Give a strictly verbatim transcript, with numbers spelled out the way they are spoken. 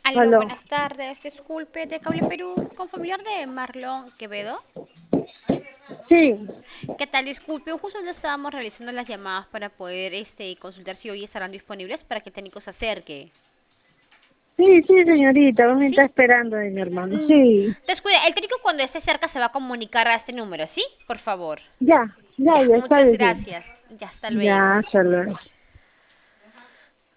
Aló, Aló. buenas tardes. Disculpe, de Cable Perú, con familiar de Marlon Quevedo. Sí, ¿Qué tal? Disculpe, justo le estábamos realizando las llamadas para poder este, consultar si hoy estarán disponibles para que el técnico se acerque. sí, sí, señorita, vos me ¿Sí? está esperando de mi hermano. Mm, Sí, descuida, el técnico cuando esté cerca se va a comunicar a este número, ¿sí? Por favor. ya, ya, Ya, ya está muchas bien. gracias. Ya, hasta luego. Ya, hasta luego.